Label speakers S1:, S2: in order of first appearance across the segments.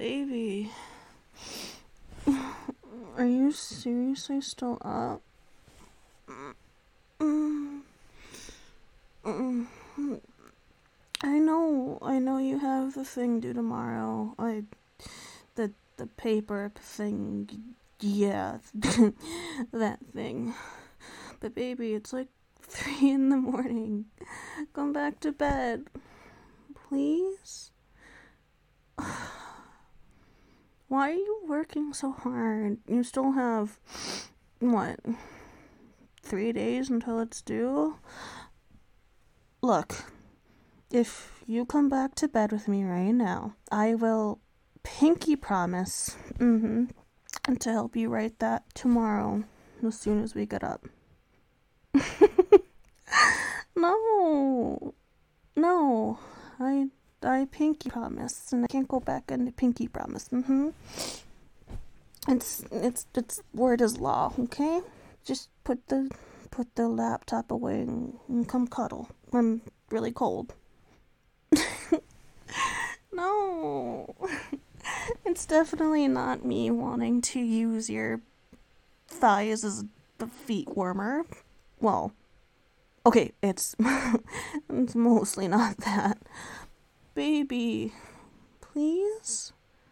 S1: Baby, are you seriously still up? Mm, mm, I know you have the thing due tomorrow. The paper thing, yeah, that thing. But baby, it's like 3 in the morning. Come back to bed, please? Why are you working so hard? You still have, what, 3 days until it's due? Look, if you come back to bed with me right now, I will pinky promise, and to help you write that tomorrow as soon as we get up. No, I pinky promise, and I can't go back into pinky promise. It's word is law, okay? Just put the laptop away and come cuddle. I'm really cold. No, it's definitely not me wanting to use your thighs as a feet warmer. Well, okay, it's mostly not that. Baby, please?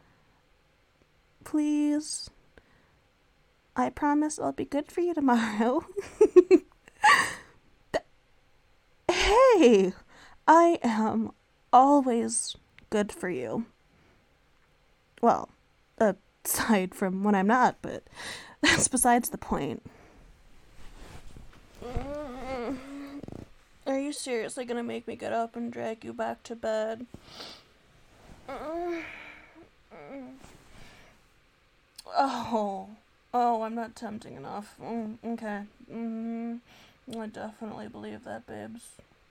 S1: Please? I promise I'll be good for you tomorrow. Hey, I am always good for you. Well, aside from when I'm not, but that's besides the point. Are you seriously gonna make me get up and drag you back to bed? Oh, I'm not tempting enough. Okay. I definitely believe that, babes.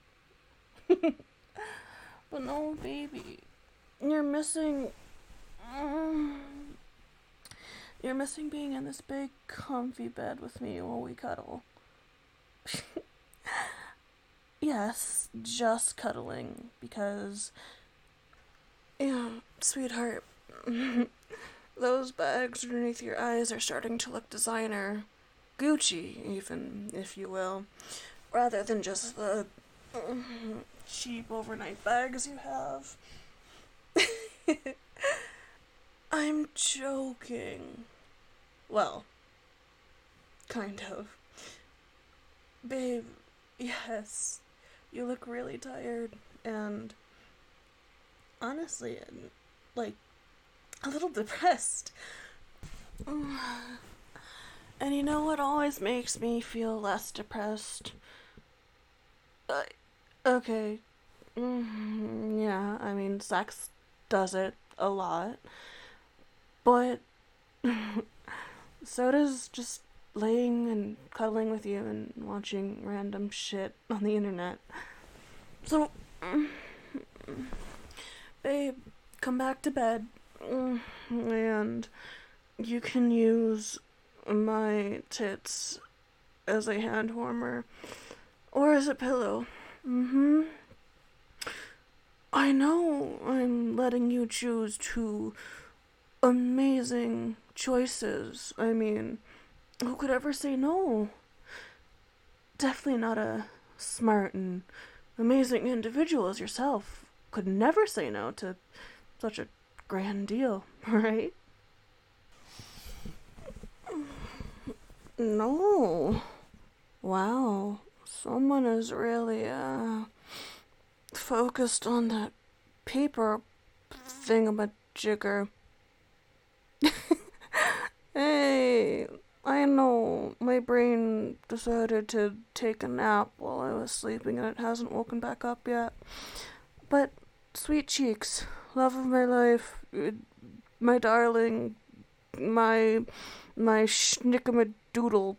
S1: But no, baby. You're missing... You're missing being in this big, comfy bed with me while we cuddle. Yes, just cuddling, because... Yeah, sweetheart. Those bags underneath your eyes are starting to look designer. Gucci, even, if you will. Rather than just the cheap overnight bags you have. I'm joking. Well, kind of. Babe, yes, you look really tired, and honestly, like, a little depressed. And you know what always makes me feel less depressed? Okay. Yeah, I mean, sex does it a lot. But so does just laying and cuddling with you and watching random shit on the internet. So, babe, come back to bed. And you can use my tits as a hand warmer or as a pillow. I know I'm letting you choose two amazing choices. I mean, who could ever say no? Definitely not a smart and amazing individual as yourself could never say no to such a grand deal, right? No. Wow. Someone is really, focused on that paper thingamajigger. Hey, I know my brain decided to take a nap while I was sleeping and it hasn't woken back up yet. But, sweet cheeks, love of my life, my darling, my schnickamadoodle.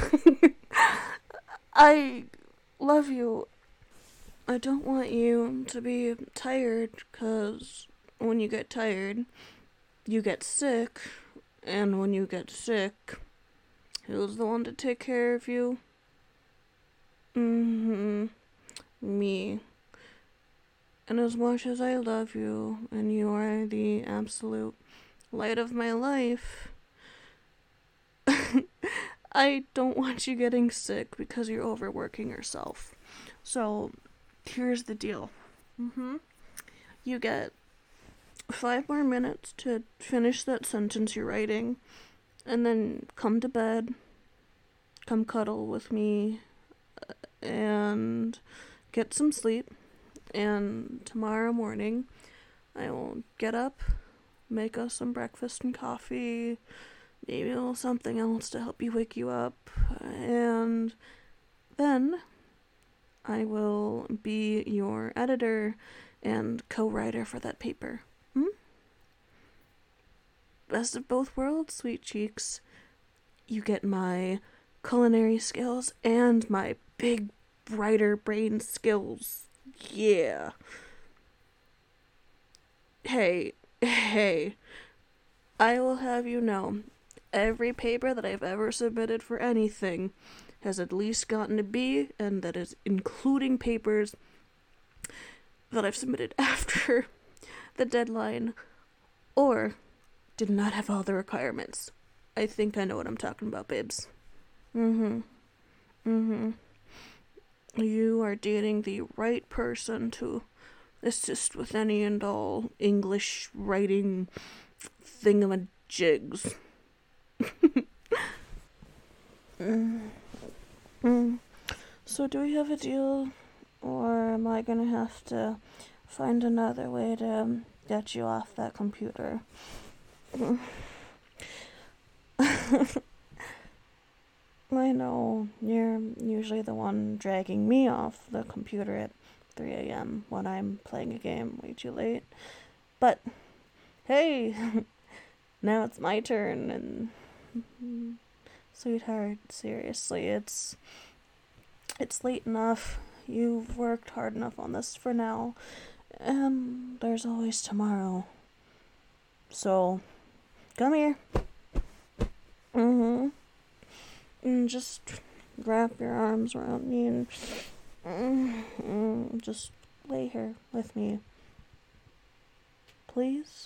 S1: I love you. I don't want you to be tired, 'cause when you get tired, you get sick, and when you get sick, who's the one to take care of you? Me. And as much as I love you, and you are the absolute light of my life, I don't want you getting sick because you're overworking yourself. So, here's the deal. You get 5 more minutes to finish that sentence you're writing, and then come to bed, come cuddle with me, and get some sleep. And tomorrow morning, I will get up, make us some breakfast and coffee, maybe a little something else to help you wake you up, and then I will be your editor and co-writer for that paper. Best of both worlds, sweet cheeks. You get my culinary skills and my big writer brain skills. Yeah. Hey, I will have you know, every paper that I've ever submitted for anything has at least gotten a B, and that is including papers that I've submitted after the deadline, or did not have all the requirements. I think I know what I'm talking about, babes. You are dating the right person to assist with any and all English writing thingamajigs. So do we have a deal, or am I gonna have to find another way to get you off that computer? I know, you're usually the one dragging me off the computer at 3 a.m. when I'm playing a game way too late. But, hey, now it's my turn, and sweetheart, seriously, it's late enough. You've worked hard enough on this for now, and there's always tomorrow. So, come here. And just wrap your arms around me and just lay here with me. Please?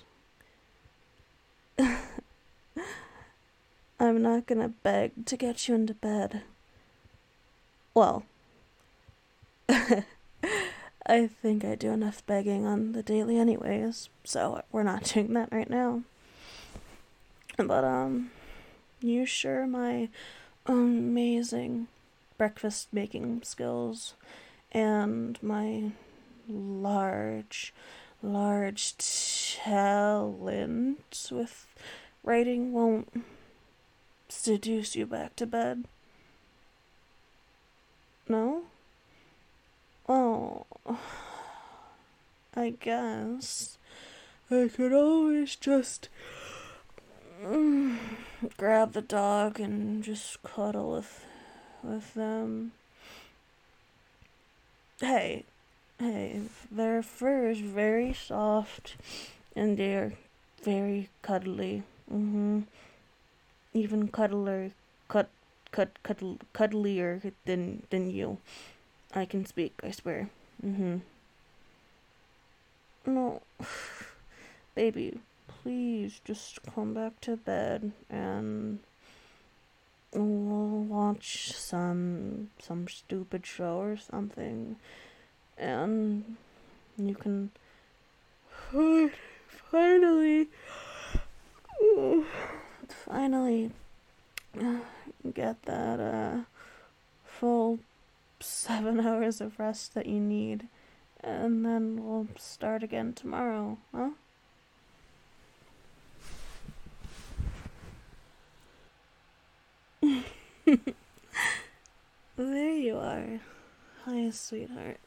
S1: I'm not gonna beg to get you into bed. Well, I think I do enough begging on the daily anyways, so we're not doing that right now. But, you share my amazing breakfast making skills and my large talent with writing won't seduce you back to bed. No? Oh, I guess I could always just grab the dog and just cuddle with them. Hey, their fur is very soft and they're very cuddly. Even cuddlier than you. I can speak, I swear. No, baby, please just come back to bed and we'll watch some stupid show or something, and you can finally get that full 7 hours of rest that you need, and then we'll start again tomorrow, huh? There you are. Hi, sweetheart.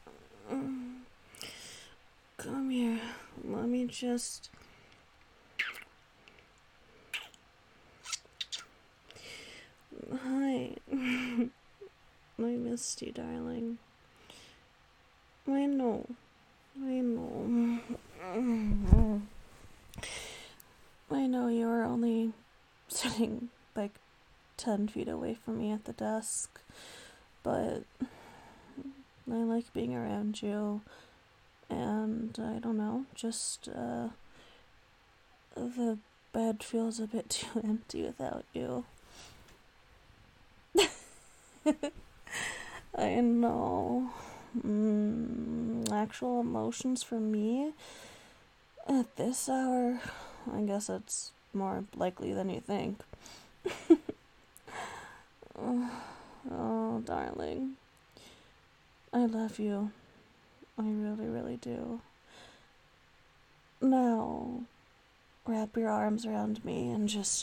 S1: Come here. Let me just... Hi. I missed you, darling. I know. I know you were only sitting like 10 feet away from me at the desk, but I like being around you, and I don't know, just, the bed feels a bit too empty without you. I know. Actual emotions for me at this hour, I guess it's more likely than you think. Oh, darling. I love you. I really, really do. Now, wrap your arms around me and just.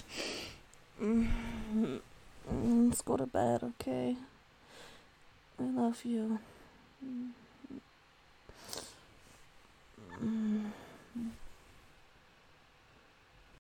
S1: Let's go to bed, okay? I love you.